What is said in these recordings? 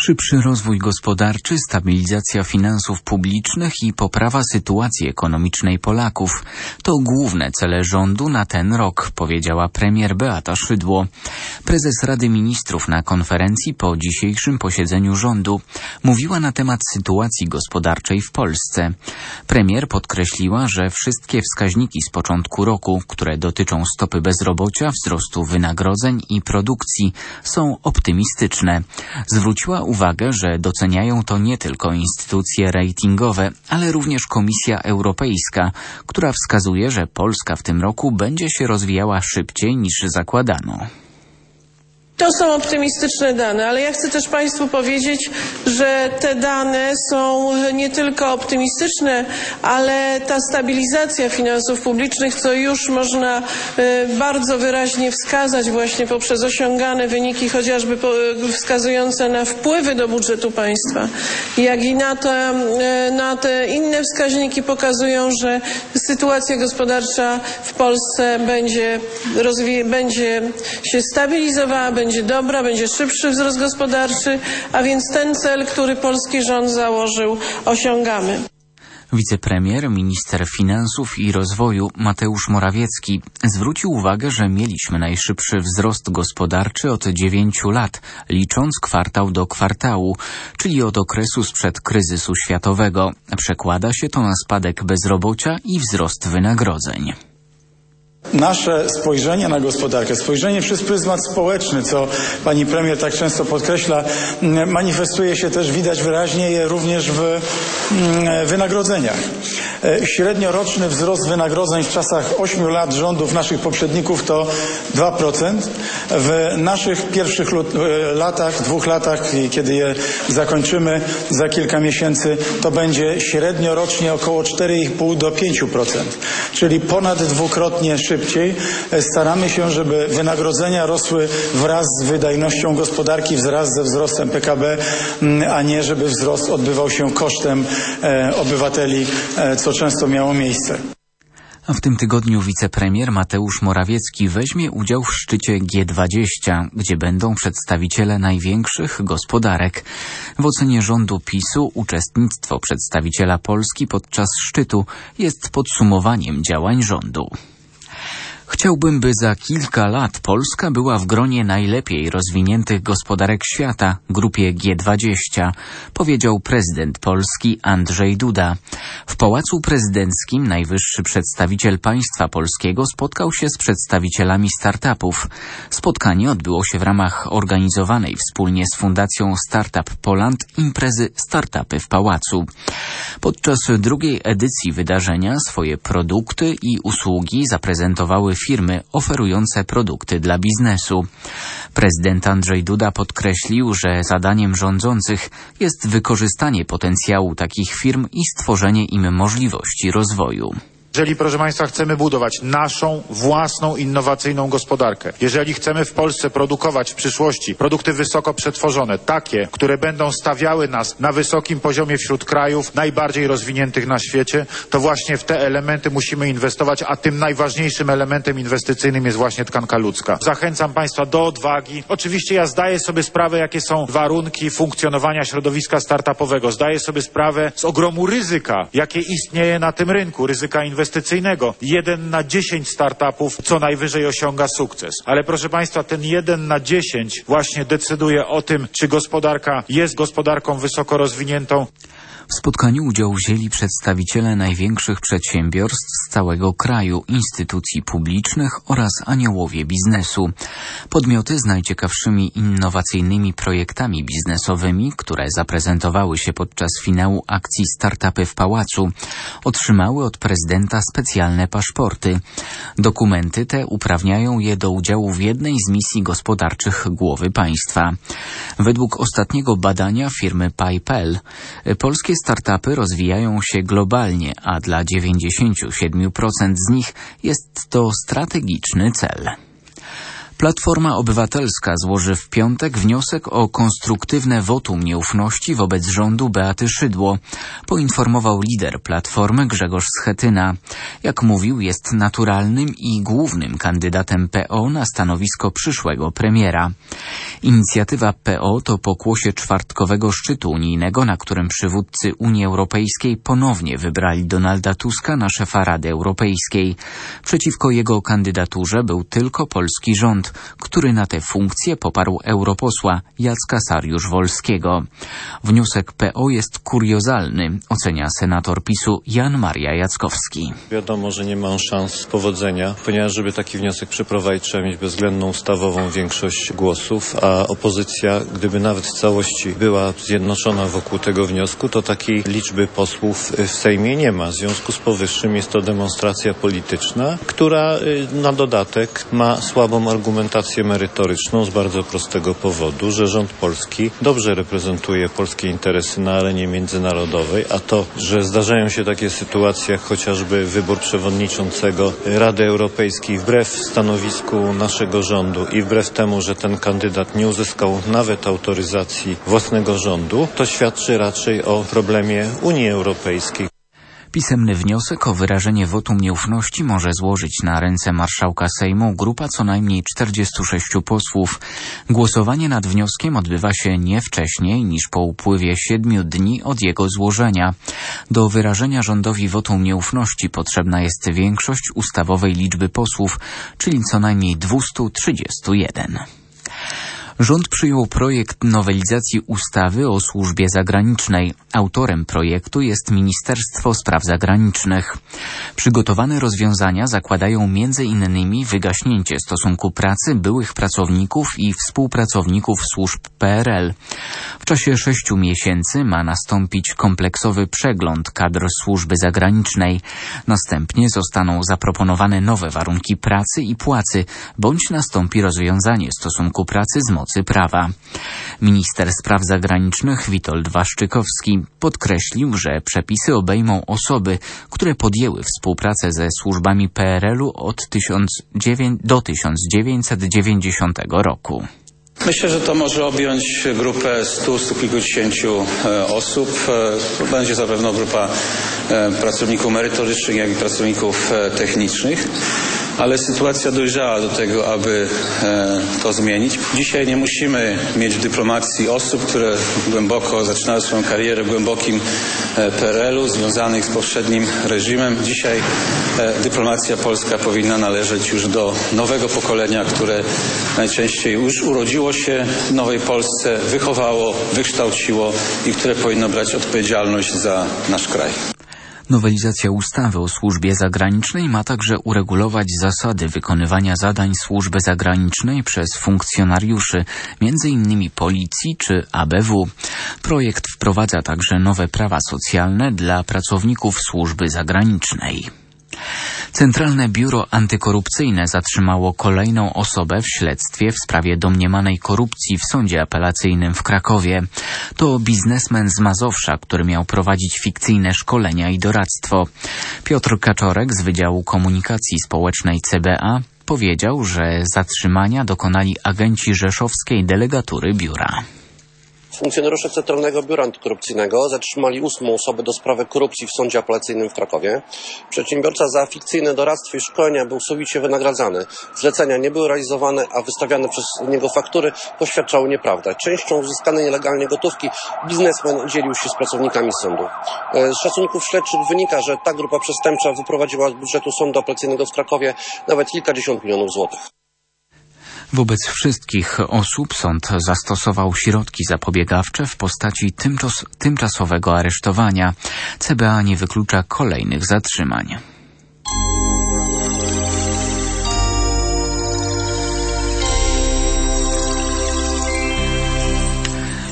Szybszy rozwój gospodarczy, stabilizacja finansów publicznych i poprawa sytuacji ekonomicznej Polaków to główne cele rządu na ten rok, powiedziała premier Beata Szydło. Prezes Rady Ministrów na konferencji po dzisiejszym posiedzeniu rządu mówiła na temat sytuacji gospodarczej w Polsce. Premier podkreśliła, że wszystkie wskaźniki z początku roku, które dotyczą stopy bezrobocia, wzrostu wynagrodzeń i produkcji, są optymistyczne. Zwróciła uwagę, że doceniają to nie tylko instytucje ratingowe, ale również Komisja Europejska, która wskazuje, że Polska w tym roku będzie się rozwijała szybciej niż zakładano. To są optymistyczne dane, ale ja chcę też Państwu powiedzieć, że te dane są nie tylko optymistyczne, ale ta stabilizacja finansów publicznych, co już można bardzo wyraźnie wskazać właśnie poprzez osiągane wyniki, chociażby wskazujące na wpływy do budżetu państwa, jak i na te inne wskaźniki pokazują, że sytuacja gospodarcza w Polsce będzie się stabilizowała, będzie dobra, będzie szybszy wzrost gospodarczy, a więc ten cel, który polski rząd założył, osiągamy. Wicepremier, minister finansów i rozwoju Mateusz Morawiecki zwrócił uwagę, że mieliśmy najszybszy wzrost gospodarczy od 9 lat, licząc kwartał do kwartału, czyli od okresu sprzed kryzysu światowego. Przekłada się to na spadek bezrobocia i wzrost wynagrodzeń. Nasze spojrzenie na gospodarkę, spojrzenie przez pryzmat społeczny, co pani premier tak często podkreśla, manifestuje się też, widać wyraźnie je również w wynagrodzeniach. Średnioroczny wzrost wynagrodzeń w czasach 8 lat rządów naszych poprzedników to 2%. W naszych pierwszych latach, 2 latach, kiedy je zakończymy za kilka miesięcy, to będzie średnio rocznie około 4,5 do 5%, czyli ponad dwukrotnie szybciej. Staramy się, żeby wynagrodzenia rosły wraz z wydajnością gospodarki, wraz ze wzrostem PKB, a nie żeby wzrost odbywał się kosztem obywateli, co często miało miejsce. A w tym tygodniu wicepremier Mateusz Morawiecki weźmie udział w szczycie G20, gdzie będą przedstawiciele największych gospodarek. W ocenie rządu PiS-u uczestnictwo przedstawiciela Polski podczas szczytu jest podsumowaniem działań rządu. Chciałbym, by za kilka lat Polska była w gronie najlepiej rozwiniętych gospodarek świata, grupie G20, powiedział prezydent Polski Andrzej Duda. W Pałacu Prezydenckim najwyższy przedstawiciel państwa polskiego spotkał się z przedstawicielami startupów. Spotkanie odbyło się w ramach organizowanej wspólnie z Fundacją Startup Poland imprezy Startupy w Pałacu. Podczas drugiej edycji wydarzenia swoje produkty i usługi zaprezentowały firmy oferujące produkty dla biznesu. Prezydent Andrzej Duda podkreślił, że zadaniem rządzących jest wykorzystanie potencjału takich firm i stworzenie im możliwości rozwoju. Jeżeli, proszę Państwa, chcemy budować naszą własną innowacyjną gospodarkę, jeżeli chcemy w Polsce produkować w przyszłości produkty wysoko przetworzone, takie, które będą stawiały nas na wysokim poziomie wśród krajów najbardziej rozwiniętych na świecie, to właśnie w te elementy musimy inwestować, a tym najważniejszym elementem inwestycyjnym jest właśnie tkanka ludzka. Zachęcam Państwa do odwagi. Oczywiście ja zdaję sobie sprawę, jakie są warunki funkcjonowania środowiska startupowego. Zdaję sobie sprawę z ogromu ryzyka, jakie istnieje na tym rynku, ryzyka inwestycyjnego. 1 na 10 startupów co najwyżej osiąga sukces. Ale proszę Państwa, ten 1 na 10 właśnie decyduje o tym, czy gospodarka jest gospodarką wysoko rozwiniętą. W spotkaniu udział wzięli przedstawiciele największych przedsiębiorstw z całego kraju, instytucji publicznych oraz aniołowie biznesu. Podmioty z najciekawszymi innowacyjnymi projektami biznesowymi, które zaprezentowały się podczas finału akcji Startupy w Pałacu, otrzymały od prezydenta specjalne paszporty. Dokumenty te uprawniają je do udziału w jednej z misji gospodarczych głowy państwa. Według ostatniego badania firmy PayPal, polskie startupy rozwijają się globalnie, a dla 97% z nich jest to strategiczny cel. Platforma Obywatelska złoży w piątek wniosek o konstruktywne wotum nieufności wobec rządu Beaty Szydło, poinformował lider Platformy Grzegorz Schetyna. Jak mówił, jest naturalnym i głównym kandydatem PO na stanowisko przyszłego premiera. Inicjatywa PO to pokłosie czwartkowego szczytu unijnego, na którym przywódcy Unii Europejskiej ponownie wybrali Donalda Tuska na szefa Rady Europejskiej. Przeciwko jego kandydaturze był tylko polski rząd, który na tę funkcję poparł europosła Jacka Sariusz-Wolskiego. Wniosek PO jest kuriozalny, ocenia senator PiS-u Jan Maria Jackowski. Wiadomo, że nie ma on szans powodzenia, ponieważ żeby taki wniosek przeprowadzić, trzeba mieć bezwzględną ustawową większość głosów, a opozycja, gdyby nawet w całości była zjednoczona wokół tego wniosku, to takiej liczby posłów w Sejmie nie ma. W związku z powyższym jest to demonstracja polityczna, która na dodatek ma słabą argumentację merytoryczną z bardzo prostego powodu, że rząd polski dobrze reprezentuje polskie interesy na arenie międzynarodowej, a to, że zdarzają się takie sytuacje, jak chociażby wybór przewodniczącego Rady Europejskiej wbrew stanowisku naszego rządu i wbrew temu, że ten kandydat nie uzyskał nawet autoryzacji własnego rządu, to świadczy raczej o problemie Unii Europejskiej. Pisemny wniosek o wyrażenie wotum nieufności może złożyć na ręce marszałka Sejmu grupa co najmniej 46 posłów. Głosowanie nad wnioskiem odbywa się nie wcześniej niż po upływie 7 dni od jego złożenia. Do wyrażenia rządowi wotum nieufności potrzebna jest większość ustawowej liczby posłów, czyli co najmniej 231. Rząd przyjął projekt nowelizacji ustawy o służbie zagranicznej. Autorem projektu jest Ministerstwo Spraw Zagranicznych. Przygotowane rozwiązania zakładają m.in. wygaśnięcie stosunku pracy byłych pracowników i współpracowników służb PRL. W czasie 6 miesięcy ma nastąpić kompleksowy przegląd kadr służby zagranicznej. Następnie zostaną zaproponowane nowe warunki pracy i płacy, bądź nastąpi rozwiązanie stosunku pracy z mocy prawa. Minister Spraw Zagranicznych Witold Waszczykowski podkreślił, że przepisy obejmą osoby, które podjęły współpracę ze służbami PRL-u do 1990 roku. Myślę, że to może objąć grupę 100 kilkudziesięciu osób. To będzie zarówno grupa pracowników merytorycznych, jak i pracowników technicznych. Ale sytuacja dojrzała do tego, aby to zmienić. Dzisiaj nie musimy mieć w dyplomacji osób, które głęboko zaczynały swoją karierę w głębokim PRL-u, związanych z poprzednim reżimem. Dzisiaj dyplomacja polska powinna należeć już do nowego pokolenia, które najczęściej już urodziło się w nowej Polsce, wychowało, wykształciło i które powinno brać odpowiedzialność za nasz kraj. Nowelizacja ustawy o służbie zagranicznej ma także uregulować zasady wykonywania zadań służby zagranicznej przez funkcjonariuszy, m.in. policji czy ABW. Projekt wprowadza także nowe prawa socjalne dla pracowników służby zagranicznej. Centralne Biuro Antykorupcyjne zatrzymało kolejną osobę w śledztwie w sprawie domniemanej korupcji w Sądzie Apelacyjnym w Krakowie. To biznesmen z Mazowsza, który miał prowadzić fikcyjne szkolenia i doradztwo. Piotr Kaczorek z Wydziału Komunikacji Społecznej CBA powiedział, że zatrzymania dokonali agenci rzeszowskiej delegatury biura. Funkcjonariusze Centralnego Biura Antykorupcyjnego zatrzymali 8 osobę do sprawy korupcji w Sądzie Apelacyjnym w Krakowie. Przedsiębiorca za fikcyjne doradztwo i szkolenia był sowicie wynagradzany. Zlecenia nie były realizowane, a wystawiane przez niego faktury poświadczały nieprawdę. Częścią uzyskanej nielegalnie gotówki biznesmen dzielił się z pracownikami sądu. Z szacunków śledczych wynika, że ta grupa przestępcza wyprowadziła z budżetu Sądu Apelacyjnego w Krakowie nawet kilkadziesiąt milionów złotych. Wobec wszystkich osób sąd zastosował środki zapobiegawcze w postaci tymczasowego aresztowania. CBA nie wyklucza kolejnych zatrzymań.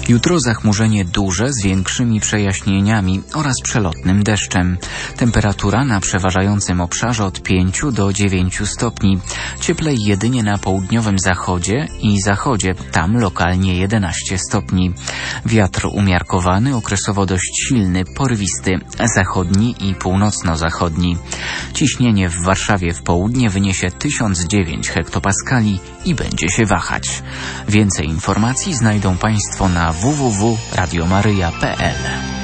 Jutro zachmurzenie duże z większymi przejaśnieniami oraz przelotnym deszczem. Temperatura na przeważającym obszarze od 5 do 9 stopni. Cieplej jedynie na południowym zachodzie i zachodzie, tam lokalnie 11 stopni. Wiatr umiarkowany, okresowo dość silny, porwisty, zachodni i północno-zachodni. Ciśnienie w Warszawie w południe wyniesie 1009 hektopaskali i będzie się wahać. Więcej informacji znajdą Państwo na www.radiomaryja.pl.